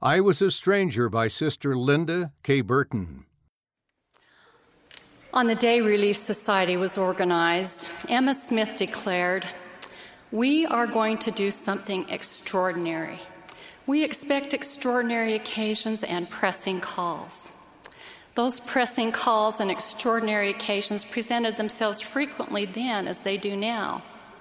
I Was a Stranger by Sister Linda K. Burton. On the day Relief Society was organized, Emma Smith declared, "We are going to do something extraordinary. We expect extraordinary occasions and pressing calls." Those pressing calls and extraordinary occasions presented themselves frequently then as they do now.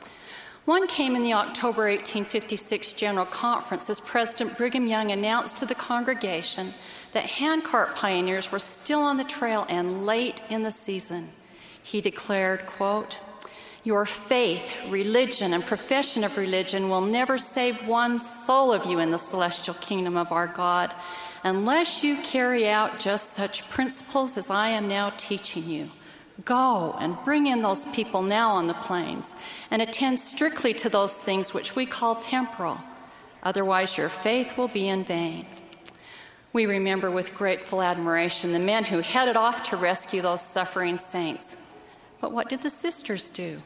One came in the October 1856 General Conference as President Brigham Young announced to the congregation that handcart pioneers were still on the trail and late in the season. He declared, quote, "Your faith, religion, and profession of religion will never save one soul of you in the celestial kingdom of our God unless you carry out just such principles as I am now teaching you. Go and bring in those people now on the plains and attend strictly to those things which we call temporal. Otherwise your faith will be in vain." We remember with grateful admiration the men who headed off to rescue those suffering saints. But what did the sisters do?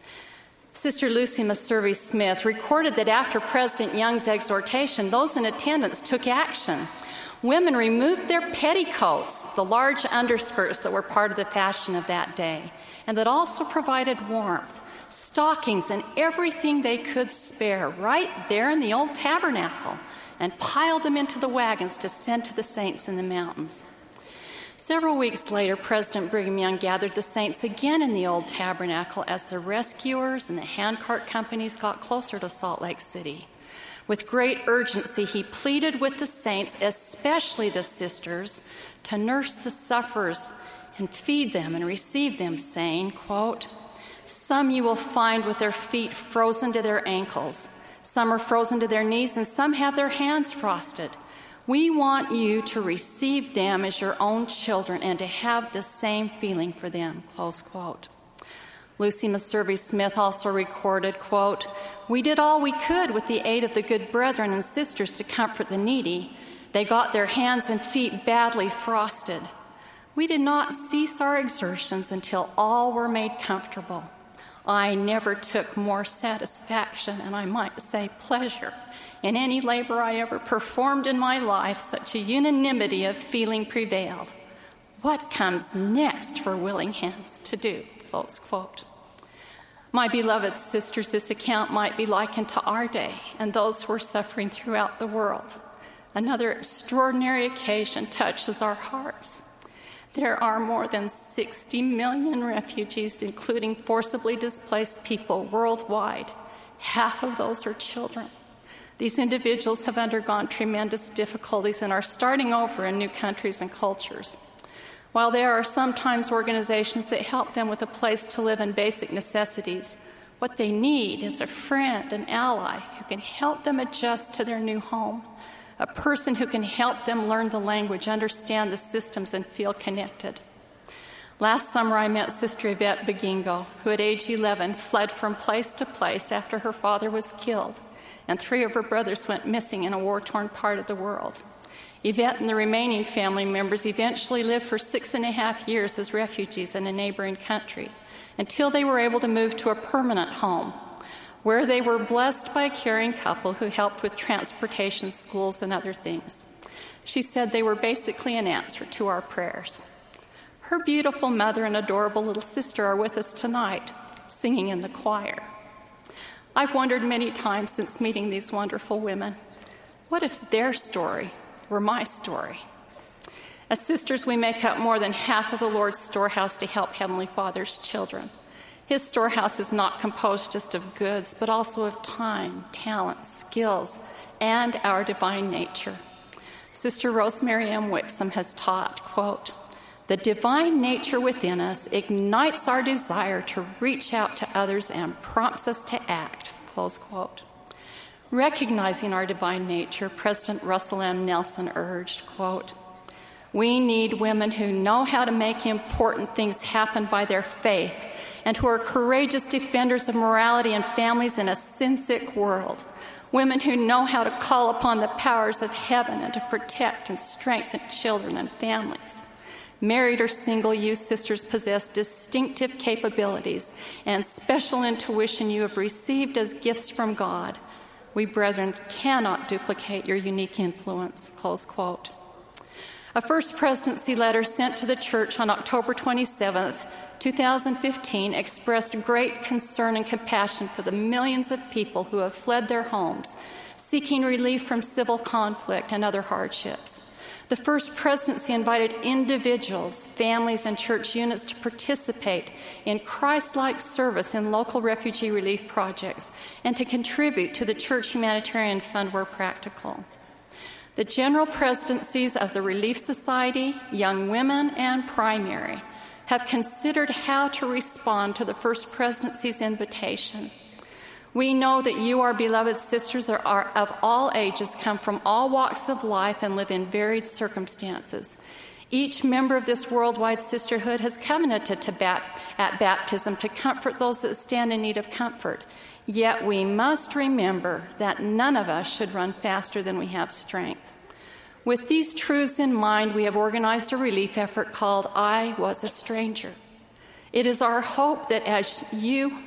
Sister Lucy Meservey Smith recorded that after President Young's exhortation, those in attendance took action. Women removed their petticoats, the large underskirts that were part of the fashion of that day, and that also provided warmth, stockings, and everything they could spare right there in the old tabernacle, and piled them into the wagons to send to the saints in the mountains. Several weeks later, President Brigham Young gathered the saints again in the old tabernacle as the rescuers and the handcart companies got closer to Salt Lake City. With great urgency, he pleaded with the saints, especially the sisters, to nurse the sufferers and feed them and receive them, saying, quote, "Some you will find with their feet frozen to their ankles. Some are frozen to their knees, and some have their hands frosted. We want you to receive them as your own children and to have the same feeling for them," close quote. Lucy Meservey Smith also recorded, quote, "We did all we could with the aid of the good brethren and sisters to comfort the needy. They got their hands and feet badly frosted. We did not cease our exertions until all were made comfortable. I never took more satisfaction, and I might say pleasure, in any labor I ever performed in my life. Such a unanimity of feeling prevailed. What comes next for willing hands to do?" Close quote. My beloved sisters, this account might be likened to our day and those who are suffering throughout the world. Another extraordinary occasion touches our hearts. There are more than 60 million refugees, including forcibly displaced people worldwide. Half of those are children. These individuals have undergone tremendous difficulties and are starting over in new countries and cultures. While there are sometimes organizations that help them with a place to live and basic necessities, what they need is a friend, an ally who can help them adjust to their new home, a person who can help them learn the language, understand the systems, and feel connected. Last summer, I met Sister Yvette Begingo, who at age 11 fled from place to place after her father was killed, and 3 of her brothers went missing in a war-torn part of the world. Yvette and the remaining family members eventually lived for 6.5 years as refugees in a neighboring country until they were able to move to a permanent home, where they were blessed by a caring couple who helped with transportation, schools, and other things. She said they were basically an answer to our prayers. Her beautiful mother and adorable little sister are with us tonight, singing in the choir. I've wondered many times since meeting these wonderful women, what if their story were my story? As sisters, we make up more than half of the Lord's storehouse to help Heavenly Father's children. His storehouse is not composed just of goods, but also of time, talent, skills, and our divine nature. Sister Rosemary M. Wixom has taught, quote, "The divine nature within us ignites our desire to reach out to others and prompts us to act," close quote. Recognizing our divine nature, President Russell M. Nelson urged, quote, "We need women who know how to make important things happen by their faith and who are courageous defenders of morality and families in a sin-sick world. Women who know how to call upon the powers of heaven and to protect and strengthen children and families. Married or single, you sisters possess distinctive capabilities and special intuition you have received as gifts from God. We, brethren, cannot duplicate your unique influence, close quote. A First Presidency letter sent to the church on October 27th, 2015 expressed great concern and compassion for the millions of people who have fled their homes, seeking relief from civil conflict and other hardships. The First Presidency invited individuals, families, and church units to participate in Christ-like service in local refugee relief projects and to contribute to the Church Humanitarian Fund where practical. The general presidencies of the Relief Society, Young Women, and Primary have considered how to respond to the First Presidency's invitation. We know that you, our beloved sisters, are of all ages, come from all walks of life, and live in varied circumstances. Each member of this worldwide sisterhood has covenanted at baptism to comfort those that stand in need of comfort. Yet we must remember that none of us should run faster than we have strength. With these truths in mind, we have organized a relief effort called I Was a Stranger. It is our hope that you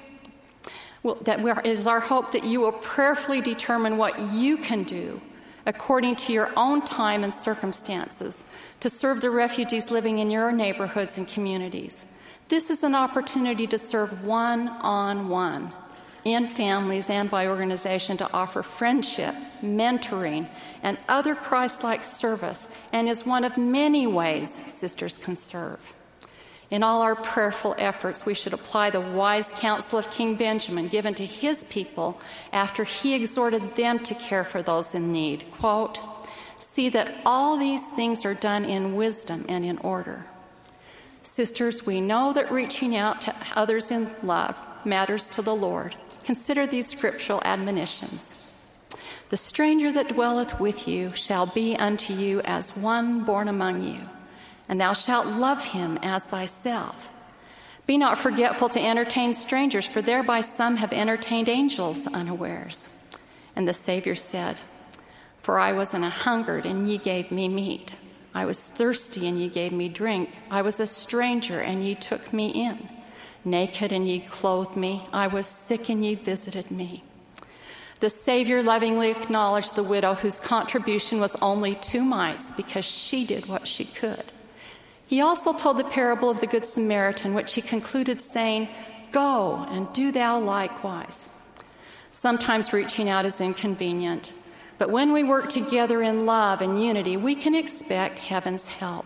will prayerfully determine what you can do according to your own time and circumstances to serve the refugees living in your neighborhoods and communities. This is an opportunity to serve one-on-one in families and by organization, to offer friendship, mentoring, and other Christ-like service, and is one of many ways sisters can serve. In all our prayerful efforts, we should apply the wise counsel of King Benjamin given to his people after he exhorted them to care for those in need. Quote, "See that all these things are done in wisdom and in order." Sisters, we know that reaching out to others in love matters to the Lord. Consider these scriptural admonitions. "The stranger that dwelleth with you shall be unto you as one born among you, and thou shalt love him as thyself. Be not forgetful to entertain strangers, for thereby some have entertained angels unawares." And the Savior said, "For I was an hungered, and ye gave me meat. I was thirsty, and ye gave me drink. I was a stranger, and ye took me in. Naked, and ye clothed me. I was sick, and ye visited me." The Savior lovingly acknowledged the widow whose contribution was only 2 mites because she did what she could. He also told the parable of the Good Samaritan, which he concluded saying, "Go and do thou likewise." Sometimes reaching out is inconvenient, but when we work together in love and unity, we can expect heaven's help.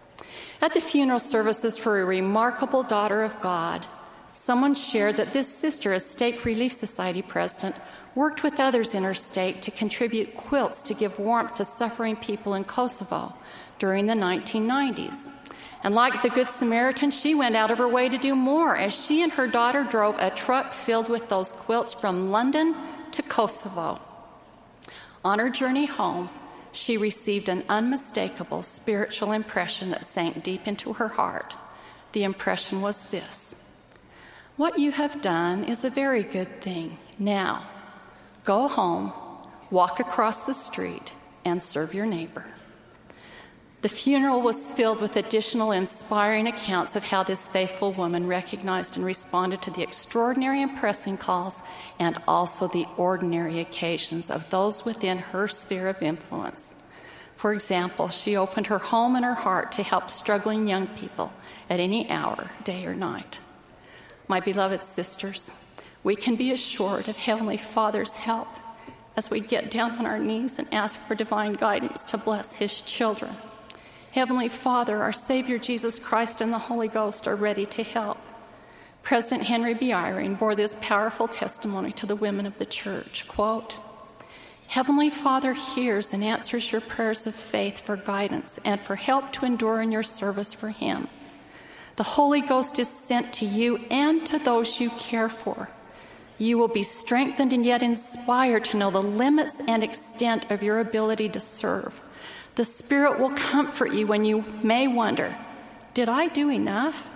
At the funeral services for a remarkable daughter of God, someone shared that this sister, as Stake Relief Society president, worked with others in her state to contribute quilts to give warmth to suffering people in Kosovo during the 1990s. And like the Good Samaritan, she went out of her way to do more as she and her daughter drove a truck filled with those quilts from London to Kosovo. On her journey home, she received an unmistakable spiritual impression that sank deep into her heart. The impression was this: "What you have done is a very good thing. Now, go home, walk across the street, and serve your neighbor." The funeral was filled with additional inspiring accounts of how this faithful woman recognized and responded to the extraordinary and pressing calls and also the ordinary occasions of those within her sphere of influence. For example, she opened her home and her heart to help struggling young people at any hour, day or night. My beloved sisters, we can be assured of Heavenly Father's help as we get down on our knees and ask for divine guidance to bless His children. Heavenly Father, our Savior Jesus Christ, and the Holy Ghost are ready to help. President Henry B. Eyring bore this powerful testimony to the women of the church. Quote, "Heavenly Father hears and answers your prayers of faith for guidance and for help to endure in your service for Him. The Holy Ghost is sent to you and to those you care for. You will be strengthened and yet inspired to know the limits and extent of your ability to serve. The Spirit will comfort you when you may wonder, did I do enough?"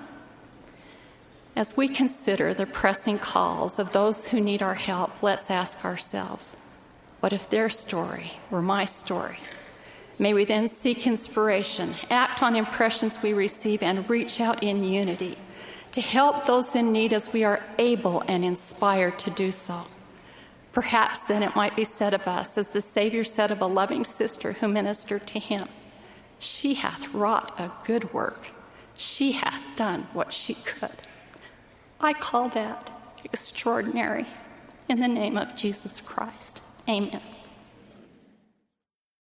As we consider the pressing calls of those who need our help, let's ask ourselves, what if their story were my story? May we then seek inspiration, act on impressions we receive, and reach out in unity to help those in need as we are able and inspired to do so. Perhaps then it might be said of us, as the Savior said of a loving sister who ministered to him, she hath wrought a good work. She hath done what she could. I call that extraordinary in the name of Jesus Christ. Amen.